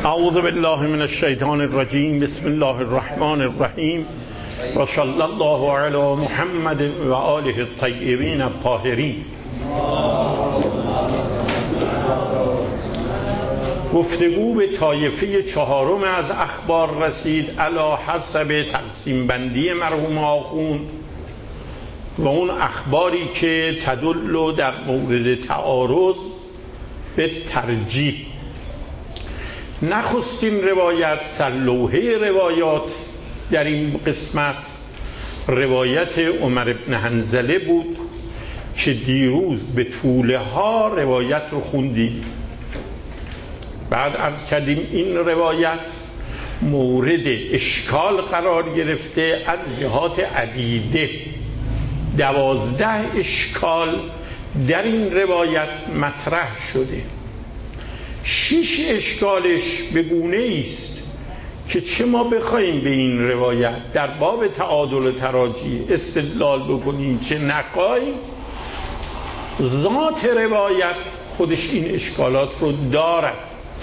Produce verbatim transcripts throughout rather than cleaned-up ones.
اعوذ بالله من الشیطان الرجیم. بسم الله الرحمن الرحیم و صلی الله علی محمد و آله الطیبین الطاهرین. گفتگو به طایفه چهارم از اخبار رسید علی حسب تقسیم بندی مرحوم آخوند و اون اخباری که تدل در مورد تعارض به ترجیح. نخستین روایت سرلوحه روایات در این قسمت روایت عمر بن حنظله بود که دیروز به طوله ها روایت رو خوندیم. بعد عرض کردیم این روایت مورد اشکال قرار گرفته از جهات عدیده. دوازده اشکال در این روایت مطرح شده. شش اشکالش به گونه است که چه ما بخوایم به این روایت در باب تعادل و تراجیح استدلال بکنیم چه نخواهیم، ذات روایت خودش این اشکالات رو دارد.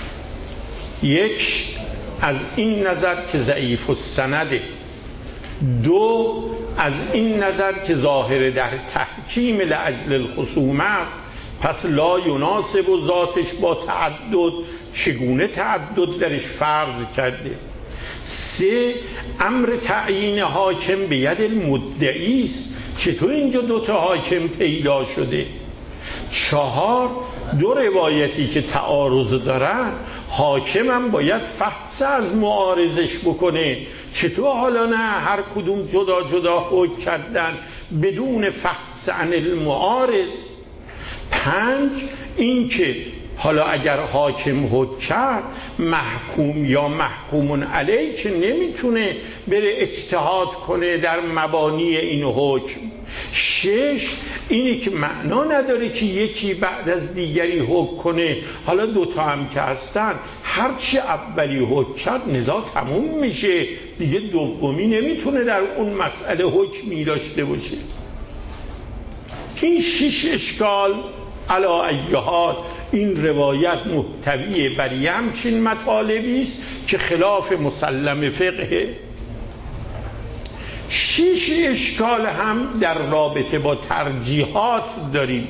یک، از این نظر که ضعیف السنده. دو، از این نظر که ظاهر در تحکیم لاجل الخصومه است، پس لا یناسب و ذاتش با تعدد، چگونه تعدد درش فرض کرده. سه، امر تعیین حاکم به ید المدعی است، چطور اینجا دوتا حاکم پیدا شده. چهار، دو روایتی که تعارض دارن حاکم هم باید فحص از معارضش بکنه، چطور حالا نه هر کدوم جدا جدا حکم کردن بدون فحص عن المعارض. پنج، این که حالا اگر حاکم حکم کرد محکوم یا محکومون علیه که نمیتونه بره اجتهاد کنه در مبانی این حکم. شش، اینی که معنا نداره که یکی بعد از دیگری حکم کنه، حالا دوتا هم که هستن هرچی اولی حکم کرد نزاع تموم میشه دیگه، دومی نمیتونه در اون مسئله حکمی داشته باشه. این شش اشکال علی ای حال این روایت محتوی بر همچین مطالبی است که خلاف مسلم فقه. شش اشکال هم در رابطه با ترجیحات داریم.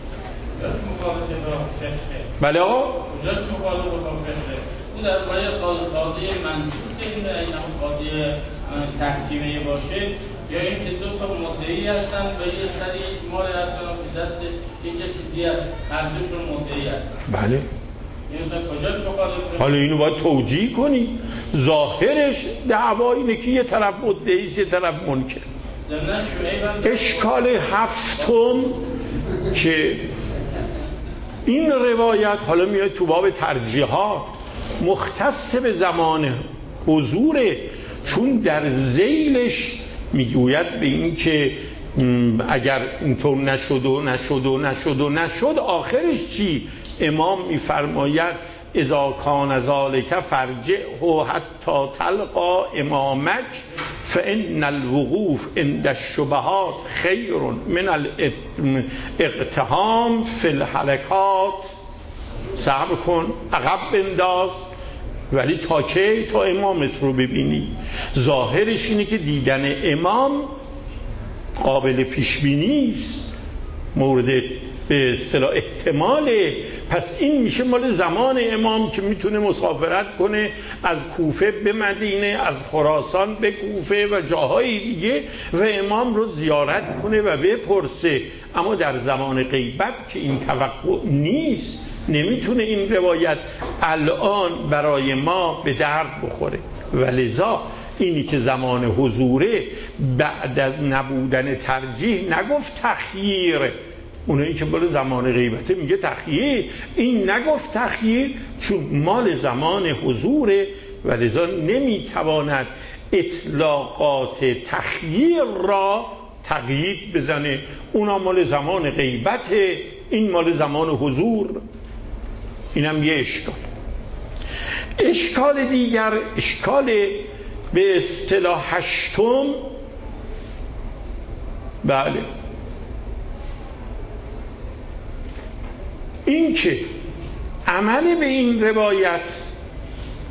بله ها؟ کجاست مخالف با فقه؟ اون در باید قاضی منصوص این قاضی تحکیمه باشه، یا این که دو تا مدعی هستن و یه سری مال هستن و دست یک کسی دیگه هست، هر دوشون مدعی هستن. بله. حالا اینو باید توجیه کنی. ظاهرش دعوا اینه که یه طرف مدعیست یه طرف منکر. اشکال هفتم که این روایت حالا میاد تو باب ترجیحات، مختص به زمان حضوره، چون در ذیلش میگوید به این که اگر اینطور نشد و نشد و نشد و نشد آخرش چی؟ امام میفرماید اذا کان ذلک فرجعه حتی تلقا امامک فان الوقوف عند الشبهات خیر من الاقتحام فی الحلقات. صبر کن، عقب بنداز، ولی تا کی؟ تا امامت رو ببینی. ظاهرش اینه که دیدن امام قابل پیش بینی است، مورد به اصطلاح احتماله. پس این میشه مال زمان امام که میتونه مسافرت کنه از کوفه به مدینه، از خراسان به کوفه و جاهای دیگه و امام رو زیارت کنه و بپرسه. اما در زمان غیبت که این توقع نیست، نمیتونه این روایت الان برای ما به درد بخوره. ولذا اینی که زمان حضوره بعد از نبودن ترجیح نگفت تخییر، اونایی که بالا زمان غیبته میگه تخییر، این نگفت تخییر چون مال زمان حضوره، ولذا نمیتواند اطلاقات تخییر را تقیید بزنه. اونا مال زمان غیبته، این مال زمان حضور. اینم یه اشکال. اشکال دیگر، اشکال به اصطلاح هشتم، بله، این که عمل به این روایت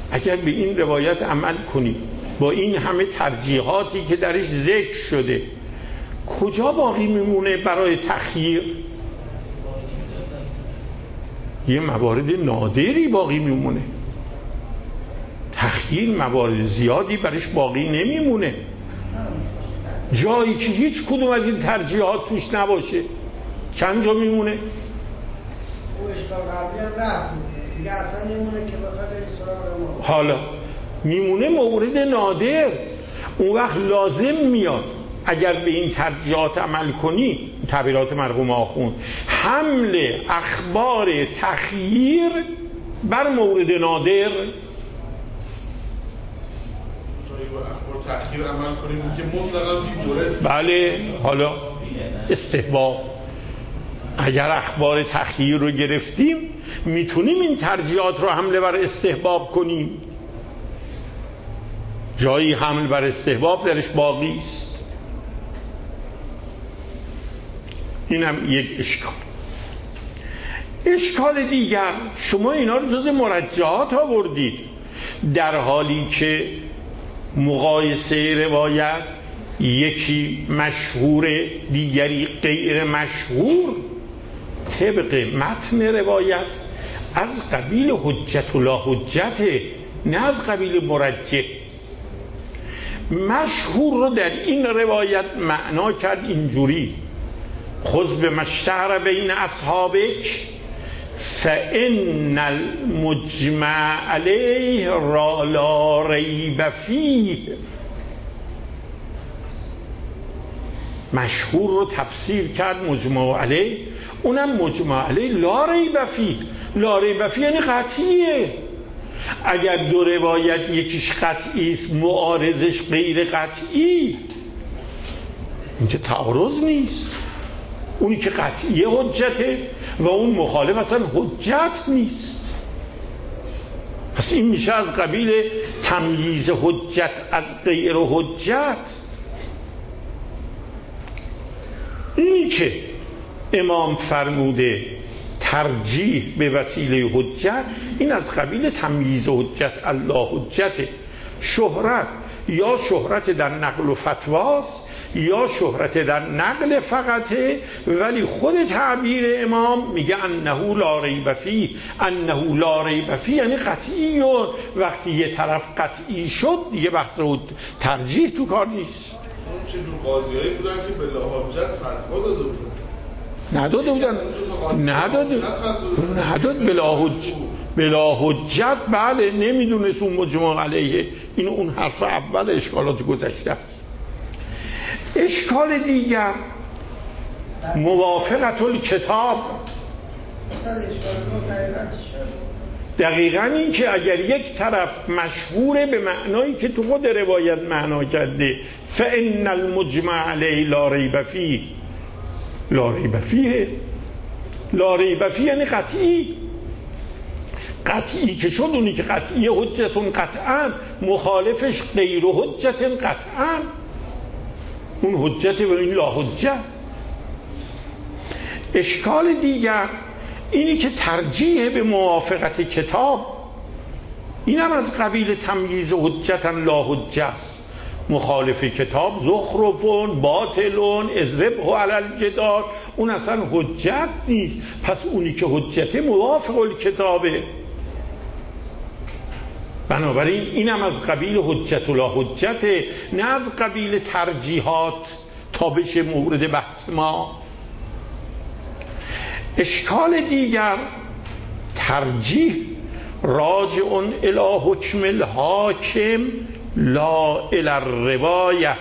اگر به این روایت عمل کنی با این همه ترجیحاتی که درش ذکر شده، کجا باقی میمونه برای تخییر؟ یه موارد نادری باقی میمونه. تخییر موارد زیادی برش باقی نمیمونه. جایی که هیچ کدوم از این ترجیحات توش نباشه چند جا میمونه؟ حالا میمونه مورد نادر. اون وقت لازم میاد اگر به این ترجیحات عمل کنی، تعبیرات مرحوم آخوند، حمل اخبار تخییر بر مورد نادر. اخبار تخییر عمل کنیم که مطلقا بی مورد. بله. حالا استحباب، اگر اخبار تخییر رو گرفتیم میتونیم این ترجیحات رو حمله بر استحباب کنیم. جایی حمل بر استحباب درش باقی است. اینم یک اشکال. اشکال دیگر، شما اینا رو جز مرجحات آوردید، در حالی که مقایسه روایت یکی مشهور دیگری غیر مشهور طبق متن روایت از قبیل حجت و لا حجت، نه از قبیل مرجح. مشهور رو در این روایت معنا کرد اینجوری: خذ بمشتهر بین اصحابک فإن المجمع علیه را لا ریب فیه. مشهور رو تفسیر کرد مجمع علیه، اونم مجمع علیه لا ریب فیه. لا ریب فیه یعنی قطعیه. اگر دو روایت یکیش قطعی است معارضش غیر قطعی، اینجا تعارض نیست. اونی که قطعیه حجته و اون مخالف اصلا حجت نیست. پس این میشه از قبیل تمییز حجت از غیر حجت. اینی که امام فرموده ترجیح به وسیله حجت، این از قبیل تمییز حجت الله حجته. شهرت یا شهرت در نقل و فتواست یا شهرت در نقل فقطه، ولی خود تعبیر امام میگه انه لا ریب فیه. انه لا ریب فیه یعنی قطعی. وقتی یه طرف قطعی شد دیگه بحث ترجیح تو کار نیست. چه جور قاضیایی بودن که به لا حجت فتوا داده بودن؟ نداده بودن. نداده نداد بلا حجت. بلا حجت بله، نمیدونست اون مجمع علیه. این اون حرف اول اشکالات گذشته است. اشکال دیگر موافقت الکتاب. دقیقاً این که اگر یک طرف مشهوره به معنایی که تو خود روایت معنا کرده فإن المجمع علیه لا ریب فیه، لا ریب فیه، لا ریب فیه یعنی قطعی. قطعی که شد اونی که قطعی حجتون قطعاً، مخالفش غیر حجت قطعاً، اون حجت و این لا حجت. اشکال دیگر اینی که ترجیح به موافقت کتاب، اینم از قبیل تمییز حجتا لا حجه است. مخالف کتاب زخرفون باطلون اضربه علی الجدار، اون اصلا حجت نیست. پس اونی که حجته موافق الکتابه. بنابراین اینم از قبیل حجت و لا حجته، نه از قبیل ترجیحات تا بشه مورد بحث ما. اشکال دیگر، ترجیح راجع الی حکم الحاکم لا الی الروایه.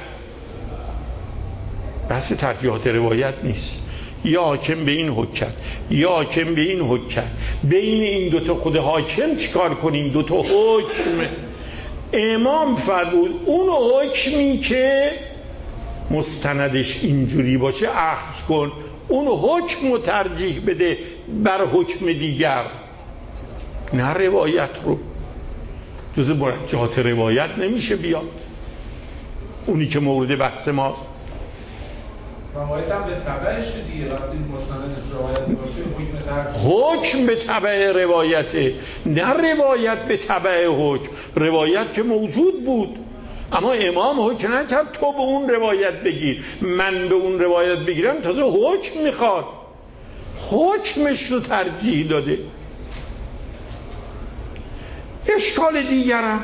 بحث ترجیحات روایت نیست. یا حاکم به این حکم یا حاکم به این حکم، بین این دوتا خود حاکم چیکار کنیم؟ دوتا حکم. امام فرمود اون حکمی که مستندش اینجوری باشه اخذ کن، اون حکم رو ترجیح بده بر حکم دیگر، نه روایت رو. جز مرجحات روایت نمیشه بیاد اونی که مورد بحث ماست. روایت هم به تبعش دیگه، وقتی مستند روایت باشه حکم ترجیح حکم به تبع روایته، نه روایت به تبع حکم. روایت که موجود بود، اما امام حکم نکرد تو به اون روایت بگیر، من به اون روایت بگیرم، تازه حکم میخواد، حکمش رو ترجیح داده. اشکال دیگرم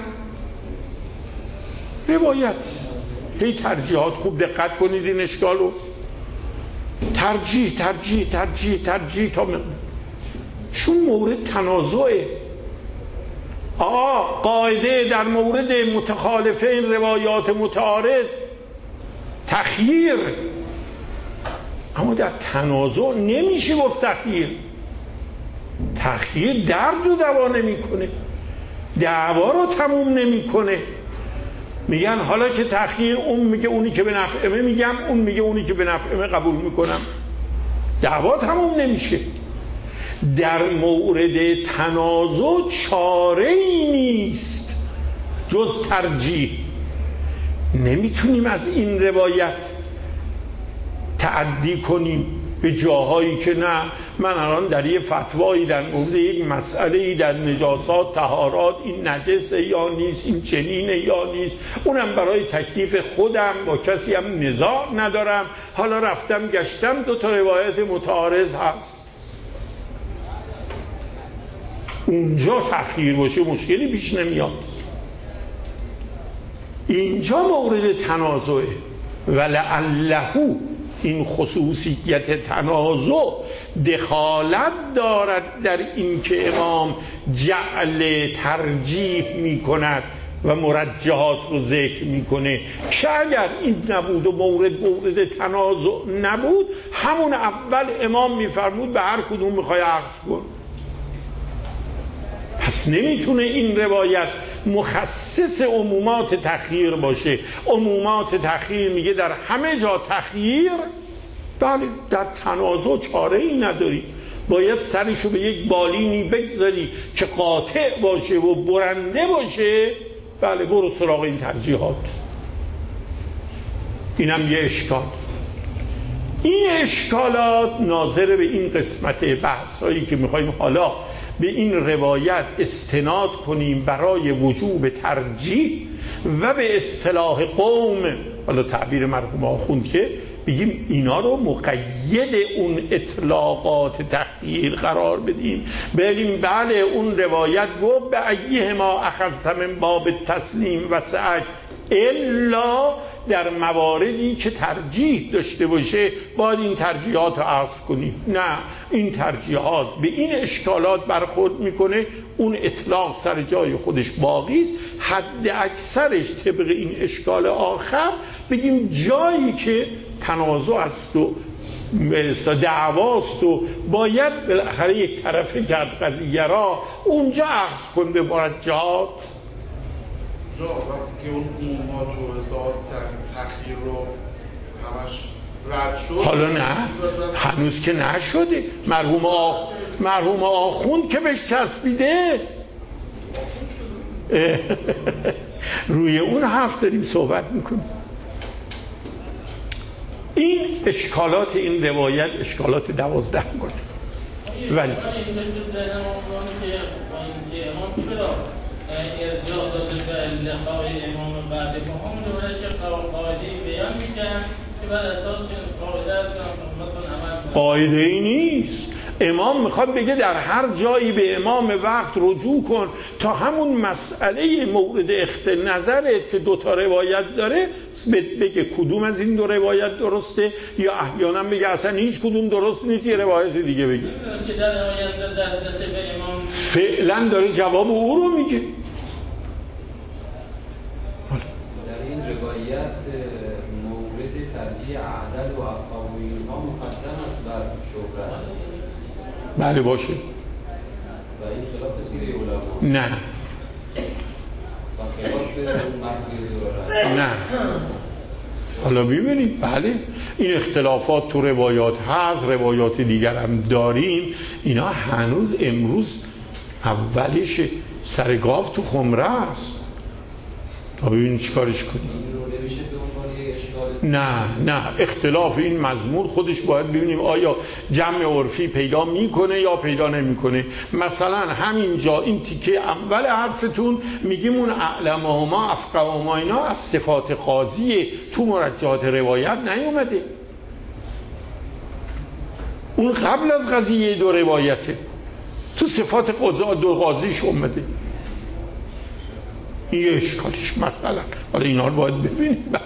روایت، هی ترجیحات، خوب دقت کنید این اشکال رو، ترجیح ترجیح ترجیح ترجیح تا م... چون مورد تنازعه. آقا قاعده در مورد متخالفه این روایات متعارض تخییر، اما در تنازع نمیشه گفت تخییر. تخییر درد و دوا نمیکنه، دعوا رو تموم نمیکنه. میگن حالا که تخییر، اون میگه اونی که به نفعمه میگم، اون میگه اونی که به نفعمه قبول میکنم، دعوا تموم نمیشه. در مورد تنازع چاره ای نیست جز ترجیح. نمیتونیم از این روایت تعدی کنیم به جاهایی که نه، من الان در یه فتوایی در مورد یک مسئله‌ای در نجاسات، طهارات، این نجسه یا نیست، این چنینه یا نیست، اونم برای تکلیف خودم، با کسی هم نزاع ندارم، حالا رفتم گشتم دو تا روایت متعارض هست، اونجا تخییر باشه مشکلی پیش نمیاد. اینجا مورد تنازعه. ولعله این خصوصیت تنازع دخالت دارد در این که امام جعل ترجیح می کند و مرجحات رو ذکر میکنه، که اگر این نبود و مورد مورد تنازع نبود، همون اول امام میفرمود به هر کدوم میخوای عکس کن. پس نمیتونه این روایت مخصص عمومات تخییر باشه. عمومات تخییر میگه در همه جا تخییر، بله در تنازع چاره ای نداری، باید سرشو به یک بالینی بگذاری که قاطع باشه و برنده باشه، بله برو سراغ این ترجیحات. اینم یه اشکال. این اشکالات ناظر به این قسمت بحثایی که میخوایم حالا به این روایت استناد کنیم برای وجوب ترجیح و به اصطلاح قوم، حالا تعبیر مرحوم آخوند که بگیم اینا رو مقید اون اطلاقات تخییر قرار بدیم، بگیم بله اون روایت گفت به ایه ما اخذت من باب تسلیم و سعی، الا در مواردی که ترجیح داشته باشه باید این ترجیحات رو عرض کنیم. نه، این ترجیحات به این اشکالات برخورد میکنه، اون اطلاق سر جای خودش باقی است، حد اکثرش طبق این اشکال آخر بگیم جایی که تنازع است و دعواست و باید بالاخره یک طرفه کرد قضیه را، اونجا عرض کن به مرجحات. جا وقتی که اون عمومات و اصلاحات تخییر رو همش رد شد، حالا نه، هنوز که نشده. مرحوم آخ... مرحوم آخوند که بهش چسبیده روی اون حرف داریم صحبت میکنیم. این اشکالات این روایت اشکالات دوازده کنیم. ولی ارجاع داده به لقای امام بعد ما هم روایت قاعده‌ای بیان می‌کرد که بر اساس قاعده امتون عمل. قاعده ای نیست. امام میخواد بگه در هر جایی به امام وقت رجوع کن تا همون مسئله مورد اخت نظرت که دوتا روایت داره بگه کدوم از این دو روایت درسته، یا احیانا بگه اصلا هیچ کدوم درست نیست، یه روایت دیگه بگه. فعلا داره جواب او رو میگه. در این روایت مورد ترجیح عدل و افقاهی ها مقدم است بر شهرت. بله باشه. و این خلاف سیره علما. نه. و خلاف مرحوم دارد. نه. حالا ببینید، بله این اختلافات تو روایات هست، روایات دیگر هم داریم، اینا هنوز امروز اولش سرگاف تو خمره است. تا ببینید چیکارش کنیم. این رو نمیشه به عنوان یه اشکال نه نه اختلاف این مضمون خودش باید ببینیم آیا جمع عرفی پیدا میکنه یا پیدا نمیکنه. مثلا همینجا این تیکه اول حرفتون میگیم اون اعلمهما افقههما اینا از صفات قاضیه، تو مرجحات روایت نیومده، اون قبل از قضیه دو روایته، تو صفات قضا دو قاضیش اومده. این اشکالش مثلا حالا اینا رو باید ببینیم بعد.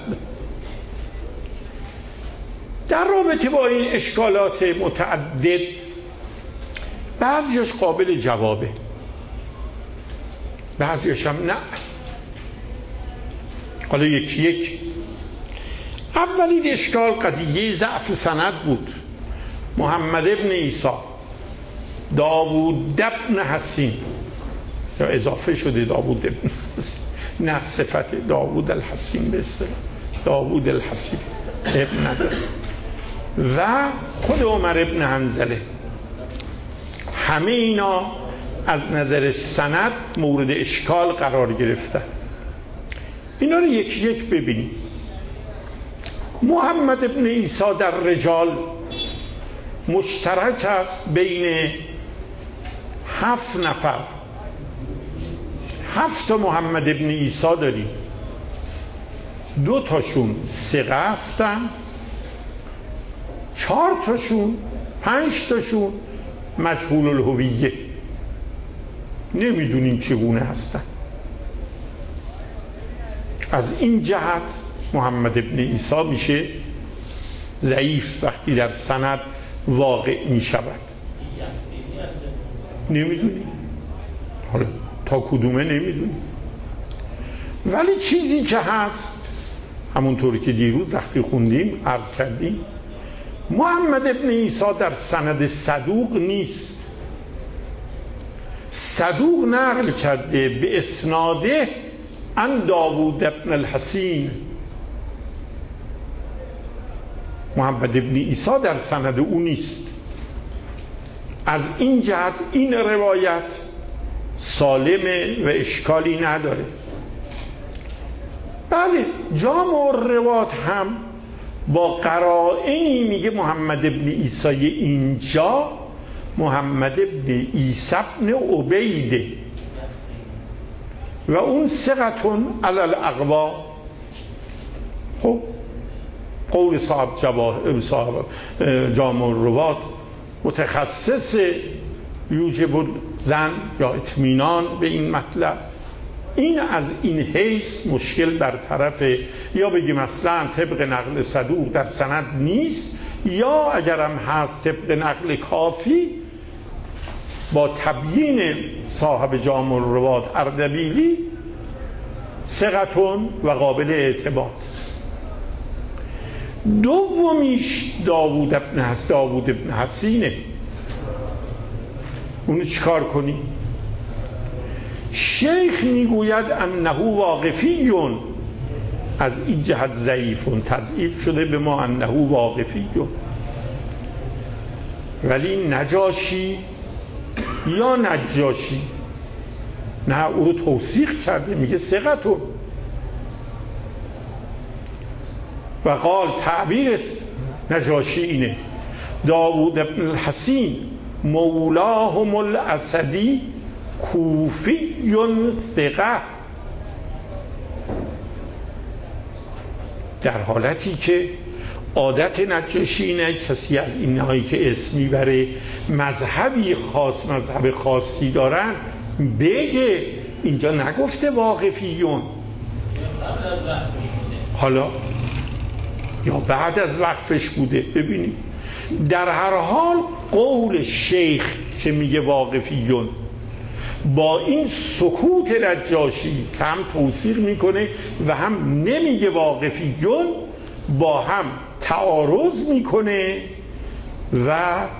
در رابطه با این اشکالات متعدد بعضیش قابل جوابه، بعضیش هم نه. حالا یکی یک. اولین اشکال قضیه ضعف سند بود. محمد ابن عیسی، داوود ابن حسین، یا اضافه شده داوود ابن حسین، نه صفت داوود الحسین به اصطلاح داوود الحسین ابن نداره، و خود عمر ابن حنظله، همه اینا از نظر سند مورد اشکال قرار گرفتن. اینا رو یکی یک ببینیم. محمد ابن عیسی در رجال مشترک است بین هفت نفر. هفت محمد ابن عیسی داریم، دو تاشون ثقه هستن، چهار تاشون پنج تاشون مجهول الهویه، نمیدونیم چگونه هستن. از این جهت محمد ابن عیسی میشه ضعیف وقتی در سند واقع میشود. نمیدونیم حالا تا کدومه نمیدونیم، ولی چیزی که هست همونطوری که دیروز وقتی خوندیم عرض کردیم، محمد ابن عیسی در سند صدوق نیست. صدوق نقل کرده به اسناده عن داوود ابن الحسین. محمد ابن عیسی در سند او نیست. از این جهت این روایت سالمه و اشکالی نداره. بله جامع الروات هم با قرائنی میگه محمد ابن عیسی اینجا محمد ابن عیسی ابن عبیده و اون ثقتون علی الاقوا. خب قول صاحب جواه صاحب جامع الروات متخصص یوجب الظن یا اطمینان به این مطلب، این از این حیث مشکل برطرفه. یا بگیم اصلا طبق نقل صدوق در سند نیست، یا اگرم هست طبق نقل کافی با تبیین صاحب جامع الروات اردبیلی ثقتون و قابل اعتماد. دومیش داوود ابن حس داوود ابن حسینه. اونو چیکار کنی؟ شیخ میگوید انه واقفیون، از این جهت ضعیفون، تضعیف شده به ما انه واقفیون. ولی نجاشی یا نجاشی نه، او رو توثیق کرده، میگه ثقتون. و قال تعبیر نجاشی اینه داوود ابن الحسین مولاهم الاسدی کوفی ثقه، در حالتی که عادت نجاشی اینه کسی از اینهایی که اسم میبره مذهبی خاص مذهب خاصی دارن بگه، اینجا نگفته واقفیون. حالا یا بعد از وقفش بوده، ببینیم. در هر حال قول شیخ که میگه واقفیون با این سکوت نجاشی که هم توثیق میکنه و هم نمیگه واقفیون، با هم تعارض میکنه و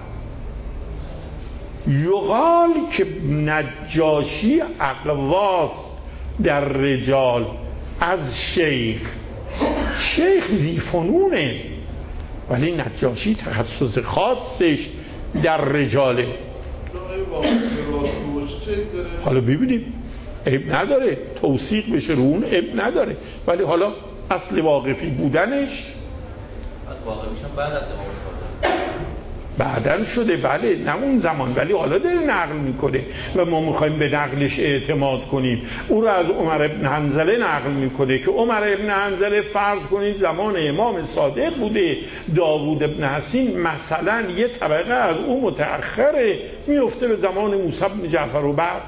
یقال که نجاشی اقواست در رجال از شیخ. شیخ ذی‌فنونه ولی نجاشی تخصص خاصش در رجاله. حالا ببینیم، عیب نداره توثیق بشه رو اون، عیب نداره، ولی حالا اصل واقفی بودنش واقع میشن بعد از امام صادق بعدن شده، بله، نه اون زمان، ولی حالا داره نقل میکنه و ما میخوایم به نقلش اعتماد کنیم. او رو از عمر ابن حنظله نقل میکنه که عمر ابن حنظله فرض کنید زمان امام صادق بوده، داوود ابن حسین مثلا یه طبقه از او متأخره، میفته به زمان موسی بن جعفر و بعد.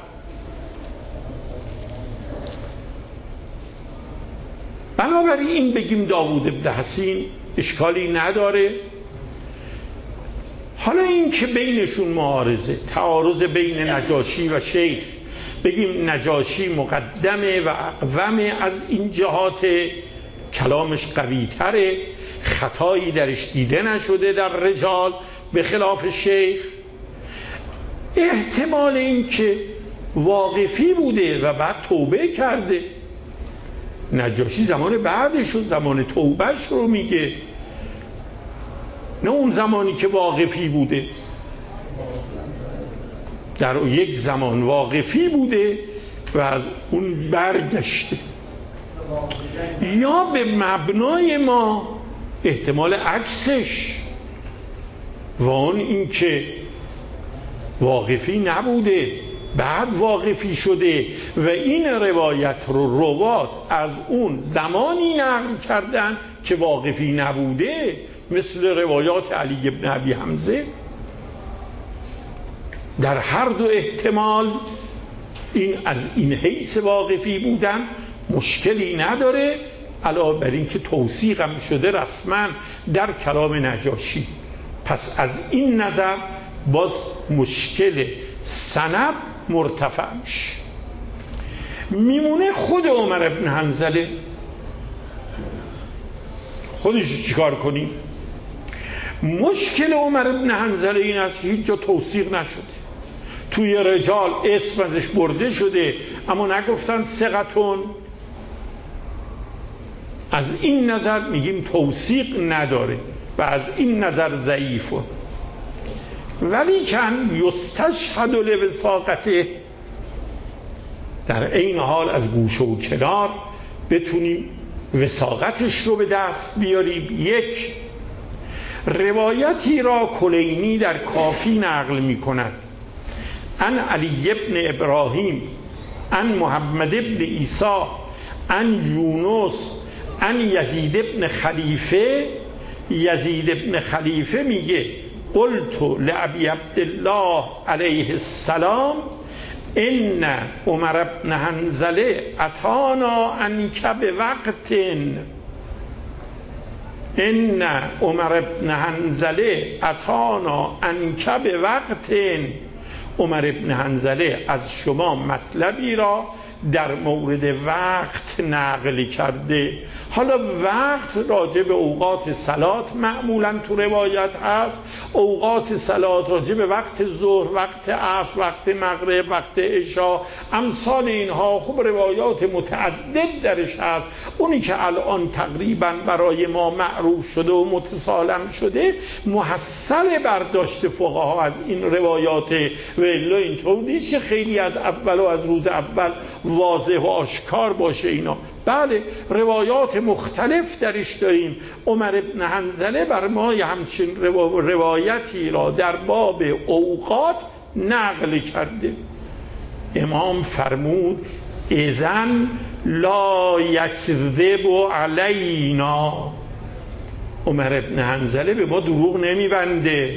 بنابراین بگیم داوود ابن حسین اشکالی نداره. حالا این که بینشون معارضه، تعارض بین نجاشی و شیخ، بگیم نجاشی مقدمه و اقومه، از این جهات کلامش قوی تره، خطایی درش دیده نشده در رجال به خلاف شیخ. احتمال این که واقفی بوده و بعد توبه کرده، نجاشی زمان بعدش و زمان توبهش رو میگه، نه اون زمانی که واقفی بوده. در یک زمان واقفی بوده و از اون برگشته. یا به مبنای ما احتمال عکسش و اون این که واقفی نبوده بعد واقفی شده و این روایت رو روات از اون زمانی نقل کردن که واقفی نبوده، مثل روایات علی ابن ابی حمزه. در هر دو احتمال این از این حیث واقفی بودن مشکلی نداره، علاوه بر این که توثیق هم شده رسما در کلام نجاشی. پس از این نظر باز مشکل سند مرتفع میشه. میمونه خود عمر ابن حنظله، خودش چیکار کنیم؟ مشکل عمر ابن حنظله این است که هیچ جا توثیق نشده، توی رجال اسم ازش برده شده اما نگفتن ثقتون. از این نظر میگیم توثیق نداره و از این نظر ضعیفه. ولی کن یستشهد لوثاقته، در این حال از گوشه و کنار بتونیم وثاقتش رو به دست بیاریم. یک روایتی را کلینی در کافی نقل می کند ان علی ابن ابراهیم ان محمد ابن عیسی ان یونس ان یزید ابن خلیفه. یزید ابن خلیفه میگه قلت لابی عبدالله علیه السلام ان عمر ابن حنظله اتانا انک بوقت ان عمر ابن حنظله اتانا انک بوقت. عمر ابن حنظله از شما مطلبی را در مورد وقت نقل کرده. حالا وقت راجع به اوقات صلات معمولا تو روایت هست، اوقات صلات راجع به وقت ظهر، وقت عصر، وقت مغرب، وقت عشا، امثال اینها خب روایات متعدد درش هست. اونی که الان تقریبا برای ما معروف شده و متسالم شده محصل برداشت فقها از این روایات، و الا اینطور نیست که خیلی از اول و از روز اول واضح و آشکار باشه اینا. بله روایات مختلف درش داریم. عمر ابن حنظله بر ما همچین روایتی را در باب اوقات نقل کرده. امام فرمود اذن لا یکذب علینا، عمر ابن حنظله به ما دروغ نمیبنده.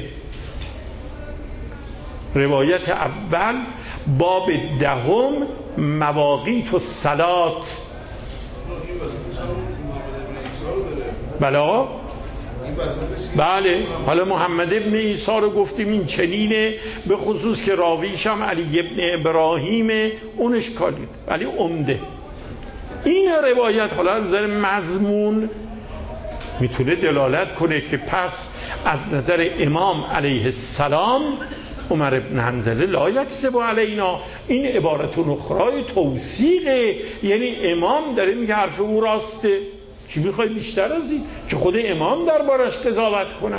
روایت اول باب دهم مواقیت الصلات. بله بله حالا محمد ابن عیسی رو گفتیم این چنینه، به خصوص که راویش هم علی ابن ابراهیمه، اونش کارید ولی عمده. این روایت حالا از نظر مضمون میتونه دلالت کنه که پس از نظر امام علیه السلام عمر ابن حنظله لا یکذب علینا. این عبارت اخرای توثیقه، یعنی امام داره میگه حرف او راسته. چی میخوای بیشتر از این که خود امام دربارش قضاوت کند؟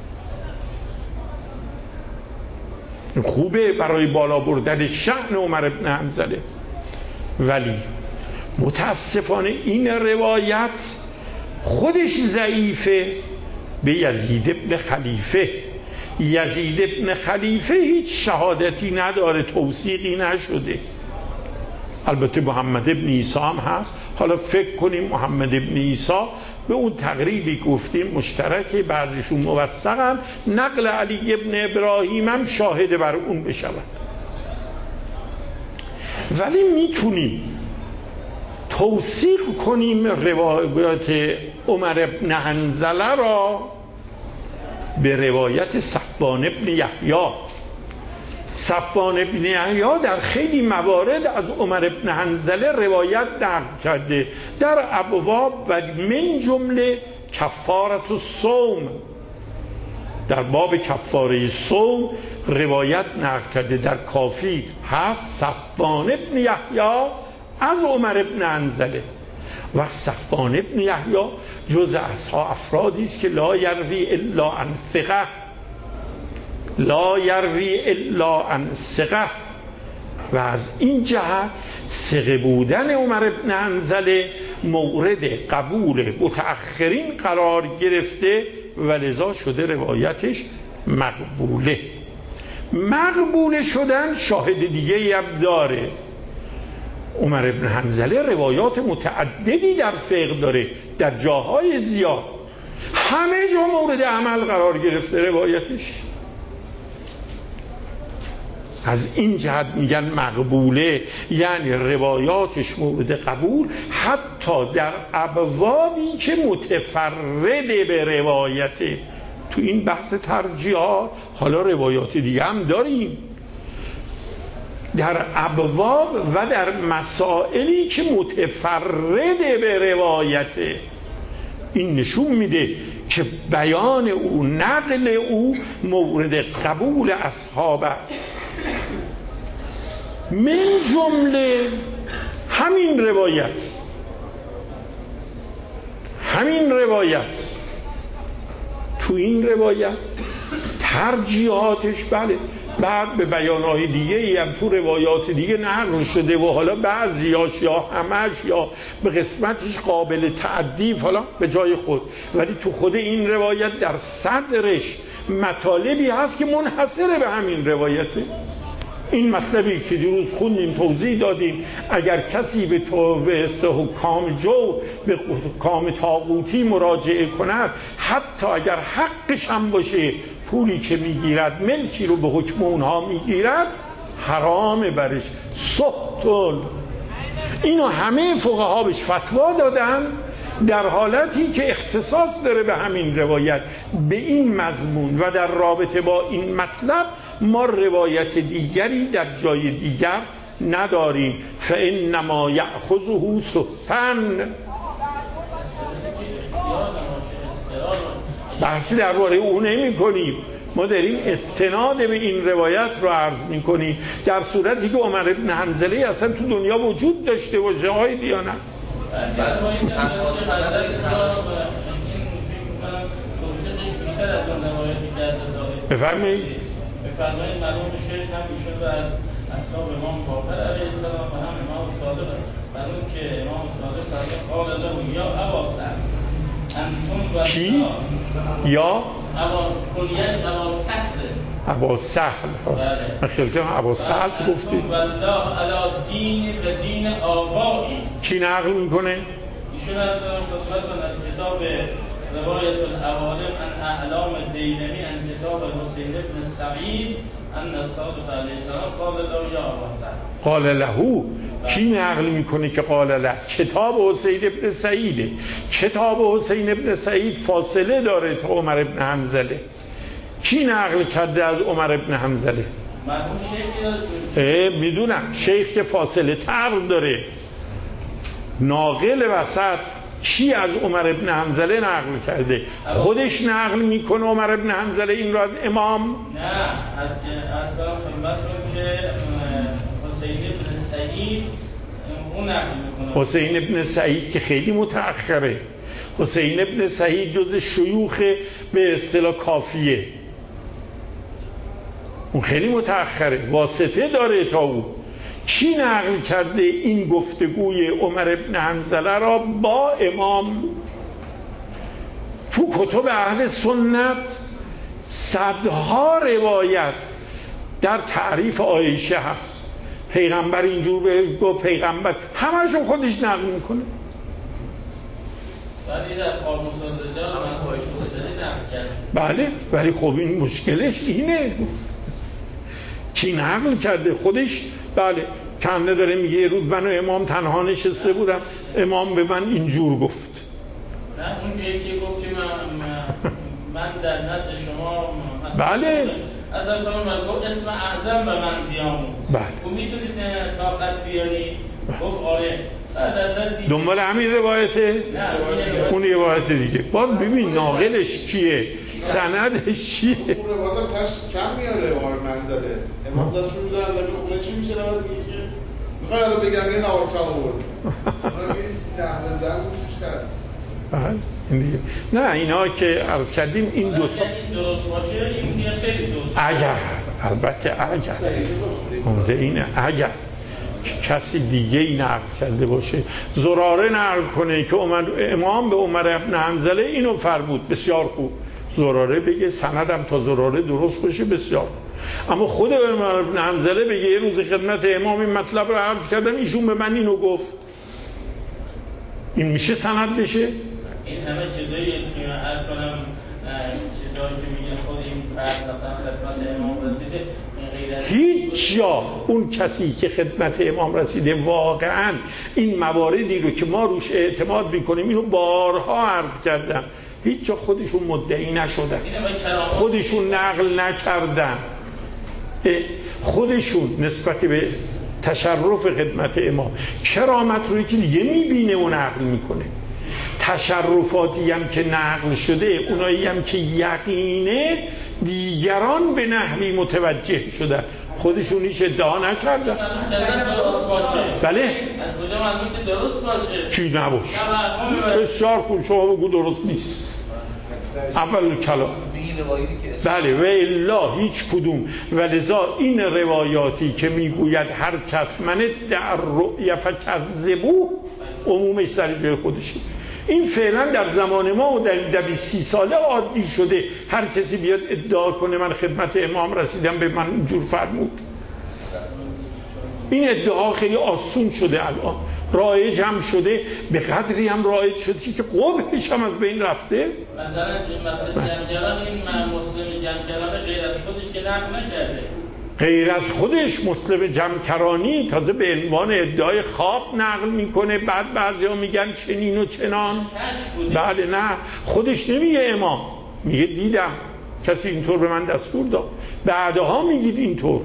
خوبه برای بالا بردن شأن عمر ابن حنظله. ولی متاسفانه این روایت خودش ضعیفه به یزید ابن خلیفه. یزید ابن خلیفه هیچ شهادتی نداره، توثیقی نشده. البته محمد ابن عیسی هم هست. حالا فکر کنیم محمد ابن عیسی به اون تقریبی گفتیم مشترکه، بعضیشون موثقن، نقل علی ابن ابراهیم هم شاهد بر اون بشود. ولی میتونیم توثیق کنیم روایات عمر ابن حنظله را به روایت صفوان ابن یحیی. صفوان ابن یحیی در خیلی موارد از عمر ابن حنظله روایت نقل کرده در ابواب و من جمله کفارت الصوم، در باب کفاره صوم روایت نقل کرده. در کافی هست صفوان ابن یحیی از عمر ابن حنظله. و صفوان ابن یحیی جز اصحاب افرادی است که لا یروی الا عن ثقه، لا یروی الا عن ثقه. و از این جهت ثقه بودن عمر ابن حنظله مورد قبول متأخرین قرار گرفته و لذا شده روایتش مقبوله. مقبول شدن شاهد دیگه هم داره. عمر ابن حنظله روایات متعددی در فقه داره، در جاهای زیاد، همه جا مورد عمل قرار گرفته روایتش. از این جهت میگن مقبوله، یعنی روایاتش مورد قبول حتی در ابوابی که متفرده به روایته. تو این بحث ترجیحات حالا روایات دیگه هم داریم، در ابواب و در مسائلی که متفرده به روایته. این نشون میده که بیان او، نقل او مورد قبول اصحاب است. من جمله همین روایت همین روایت تو این روایت ترجیحاتش بله بعد به بیانهای دیگه ای هم تو روایات دیگه نقل شده و حالا بعضیاش یا همش یا به قسمتش قابل تعدیف حالا به جای خود، ولی تو خود این روایت در صدرش مطالبی هست که منحصره به همین روایته. این مطلبی که دیروز خوندیم توضیح دادیم، اگر کسی به تو به حکام جو به حکام طاغوتی مراجعه کند، حتی اگر حقش هم باشه پولی که میگیرد ملکی رو به حکم اونها میگیرد، حرام برش، سحتون. اینو همه فقها بهش فتوا دادن در حالتی که اختصاص داره به همین روایت، به این مضمون و در رابطه با این مطلب ما روایت دیگری در جای دیگر نداریم. فإنما یأخذه سحتن. بحثی درباره او نمی کنیم، ما داریم استناد به این روایت رو عرض می کنیم، در صورتی که عمر ابن حنظله اصلا تو دنیا وجود داشته باشه. آقای دیانت بفرمایید. بفرمایید مرحوم شیخ هم ایشون از اصحاب امام باقر علیه السلام و هم امام صادق فرمود که امام صادق فرمود قال له یا ابا سهل انتم و کی؟ یا ابا کنیش ابا سهل. ابا سهل من خیلی کنم ابا سهل تو گفتید. والله علی دین و دین آبایی. کی نقل میکنه؟ ایشون از خدمتتون از کتاب روایت العوالم عن اعلام الدیلمی عن کتاب حسین ابن سعید ان الصادق علیه السلام قال له یا ابا سهل. قال له کی نقل میکنه که قال له؟ کتاب حسین ابن سعیده. کتاب حسین ابن سعید فاصله داره تا عمر ابن حنظله. کی نقل کرده از عمر ابن حنظله؟ مرحوم شیخ میدونم شیخ که فاصله تر داره. ناقل وسط کی از عمر ابن حنظله نقل کرده؟ خودش نقل میکنه عمر ابن حنظله این رو از امام؟ نه، از از خدمتتون که حسین ابن سعید اون نقل میکنه. حسین ابن سعید که خیلی متأخره. حسین ابن سعید جز شیوخ به اصطلاح کافیه، اون خیلی متأخره، واسطه داره تا او. کی نقل کرده این گفتگوی عمر ابن حنظله را با امام؟ تو کتب اهل سنت صدها روایت در تعریف عایشه هست. پیغمبر اینجور به گفت، پیغمبر همشون خودش نقل میکنه. بله ولی خب این مشکلش اینه، کی نقل کرده؟ خودش. بله کنده داره میگه یه روز من و امام تنها نشسته بودم، امام به من اینجور گفت. نه اون یکی گفت که من من در نزد شما بله از از من گفت اسم اعظم به من بیامون. بله گفت میتونید طاقت بیاری؟ گفت آره. دنبال همین روایته؟ نه اون روایت دیگه. باز ببین ناقلش کیه، سندش چیه. اون روایت هم تش کم میاره آقای منزله. امام دستشون میذارن در خونه چی میشه نباید میگه که میخوای الان بگم یه نوار کم آورد. اونا میگه نحوه زن توش کرد. بله این دیگه. نه اینا که عرض کردیم این دو تا درست باشه این دیگه خیلی درست. اگر البته اگر اونده اینه اگر کسی دیگه ای نقل کرده باشه، زراره نقل کنه که عمر امام به عمر ابن حنظله اینو فرمود، بسیار خوب. زراره بگه سندم تا زراره درست باشه، بسیار خوب. اما خود عمر ابن حنظله بگه یه روز خدمت امام این مطلب رو عرض کردم، ایشون به من اینو گفت، این میشه سند بشه؟ این همه چیزایی که عرض کنم چیزایی که میگه خود این فرد مثلا خدمت امام رسیده، هیچ جا اون کسی که خدمت امام رسیده واقعا این مواردی رو که ما روش اعتماد میکنیم، اینو بارها عرض کردم، هیچ جا خودشون مدعی نشدن، خودشون نقل نکردن، خودشون نسبت به تشرف خدمت امام کرامت روی که دیگه میبینه و نقل میکنه. تشرفاتی هم که نقل شده، اونایی هم که یقینه دیگران به نحوی متوجه شدن، خودشون هیچ ادعا نکردن. بله؟ از کجا معلومه که درست باشه؟ چی نباشه؟ بسیار خوب، شما بگو درست نیست. اول کلام. بله و الا هیچ کدوم. ولذا این روایاتی که میگوید هر کس من در رؤیا فکذبوه، عمومش در جای خودشه. این فعلا در زمان ما و در بیست سی ساله عادی شده، هر کسی بیاد ادعا کنه من خدمت امام رسیدم به من اینجور فرمود. این ادعا خیلی آسون شده، الان رایج هم شده، به قدری هم رایج شده که قبحش هم از بین رفته. مثلا مثلا جمجران این مسلم جمجران غیر از خودش که نقل نکرده، غیر از خودش مسلم جمکرانی تازه به عنوان ادعای خواب نقل میکنه، بعد بعضیا میگن چنین و چنان. بله نه خودش نمیگه امام، میگه دیدم کسی اینطور به من دستور داد، بعدها میگید اینطور.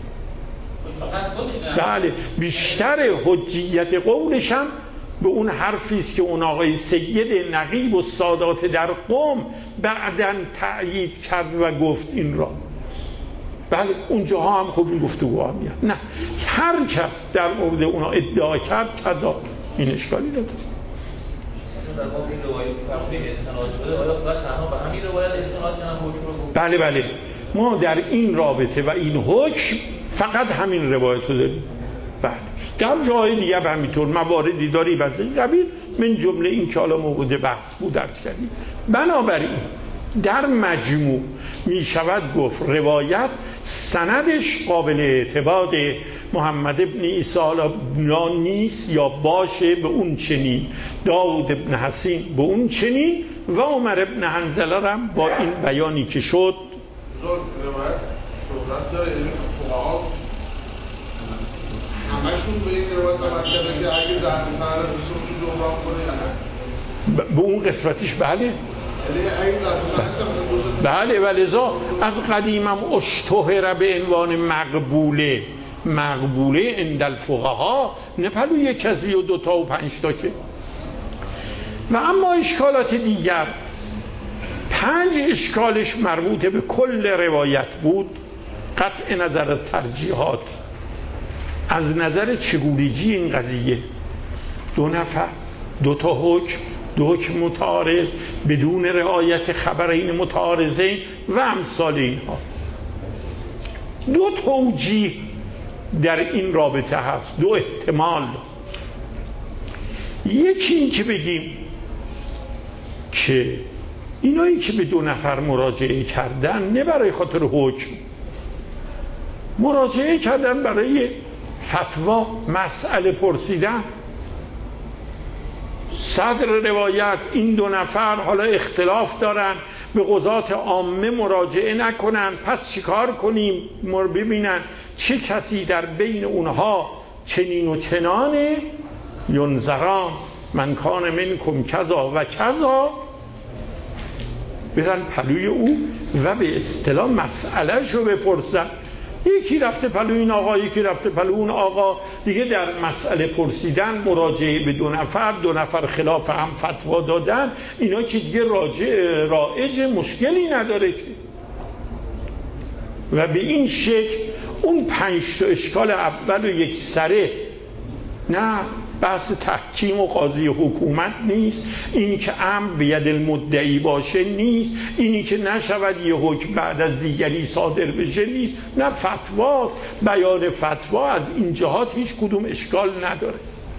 بله بیشتر حجیت قولش هم به اون حرفی است که اون آقای سید نقیب و سادات در قم بعداً تأیید کرد و گفت این را. بله اونجاها هم خوب این گفتگوها میاد. نه هر کس در مورد اونا ادعا کرد کذا، این اشکالی نداره. در واقع این روایتی که فرمودید استناد شده، آیا فقط تنها به همین روایت استناد کردن حکم رو؟ بله بله ما در این رابطه و این حکم فقط همین روایت رو داریم. بله در جای دیگه هم همینطور مواردی داری از این قبیل، من جمله این که حالا مورد بحث بود درس کردیم. بنابراین در مجموع می شود گفت روایت سندش قابل اعتماد محمد ابن عیسی یا نیست یا باشه به اون چنین، داود ابن حسین به اون چنین و عمر ابن حنظله هم با این بیانی که شد. بزرگ روایت شهرت داره، علم فقها همشون به این روایت عمل کرده که اگه ضعف سند بشه روش جبران کنه یا نه؟ به اون قسمتیش بله بله ولذا از قدیمم اشتهر به عنوان مقبوله، مقبوله عند الفقها، نه پلوی کسی و دوتا و پنجتا که. و اما اشکالات دیگر، پنج اشکالش مربوط به کل روایت بود، قطع نظر از ترجیحات، از نظر چگونگی این قضیه، دو نفر دو تا حکم، دو حکم متعارض بدون رعایت خبرین متعارضین و امثال اینها. دو توجیه در این رابطه هست، دو احتمال. یکی این که بگیم که اینایی که به دو نفر مراجعه کردن نه برای خاطر حکم، مراجعه کردن برای فتوا، مسئله پرسیدن. صدر روایت این دو نفر حالا اختلاف دارن، به قضات عامه مراجعه نکنن، پس چیکار کنیم؟ مر ببینن چه کسی در بین اونها چنین و چنانه، ینظران من کان منکم کذا و کذا، برن پلوی او و به اصطلاح مسئله شو بپرسن. یکی رفته پلوی این آقا، یکی رفته پلوی اون آقا، دیگه در مسئله پرسیدن، مراجعه به دو نفر، دو نفر خلاف هم فتوا دادن، اینا که دیگه راجع رایج مشکلی نداره که. و به این شکل اون پنج تا اشکال اول و یک سره، نه بحث تحکیم و قاضی حکومت نیست، اینی که امر به ید المدعی باشه نیست، اینی که نشود یه حکم بعد از دیگری صادر بشه نیست، نه فتواست. بیان فتوا از این جهات هیچ کدوم اشکال نداره.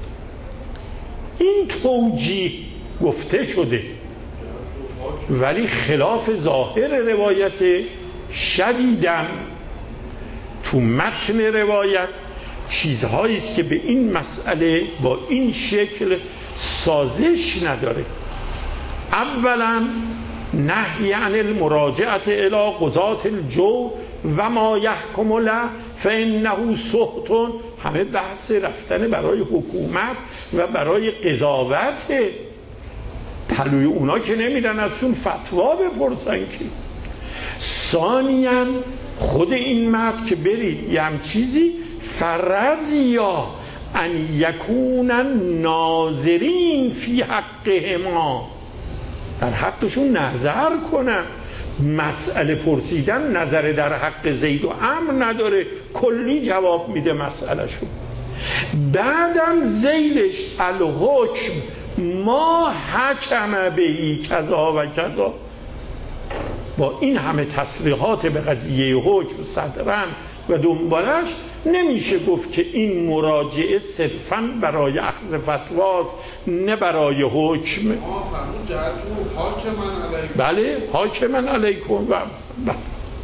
این توجیه گفته شده، ولی خلاف ظاهر روایت شدیداً تو متن روایت چیزهایی است که به این مسئله با این شکل سازش نداره. اولا نهی عن المراجعه الی قضات الجور و ما یحکم له فانه سخط، همه بحث رفتن برای حکومت و برای قضاوت، پلوی اونا که نمیرن ازشون فتوا بپرسن که. ثانیاً خود این متن که برید یه هم چیزی فرضیا ان یکون ناظرین فی حقهما، در حقشون نظر کنن. مسئله پرسیدن نظر در حق زید و عمرو نداره، کلی جواب میده مسئله شون. بعدم زیلش الحکم ما حکم بهی کذا و کذا، با این همه تصریحات به قضیه حکم صدرن و دنبالش نمیشه گفت که این مراجعه صرفاً برای اخذ فتواست نه برای حکم. ما فرمود جهتو حاکمن علیکم، بله حاکمن علیکم و بله.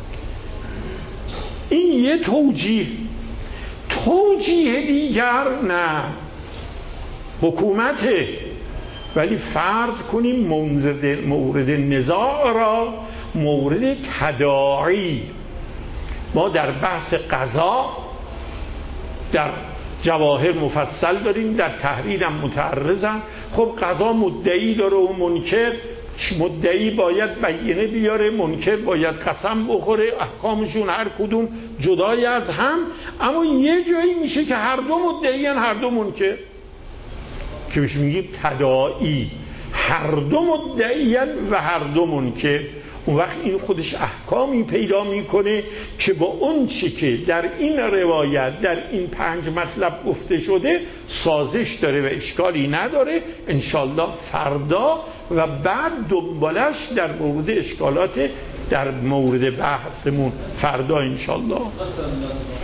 این یه توجیه. توجیه دیگر نه حکومته، ولی فرض کنیم مورد, مورد نزاع را مورد تداعی. ما در بحث قضا در جواهر مفصل داریم، در تحریرم متعرضن. خب قضا مدعی داره و منکر، مدعی باید بینه بیاره، منکر باید قسم بخوره، احکامشون هر کدوم جدای از هم. اما یه جایی میشه که هر دو مدعی هر دو منکر، که بهش میگیم تداعی، هر دو مدعی و هر دو منکر. اون وقت این خودش احکامی پیدا میکنه که با اون چی که در این روایت در این پنج مطلب گفته شده سازش داره و اشکالی نداره. انشالله فردا و بعد دنبالش در مورد اشکالات در مورد بحثمون فردا انشالله.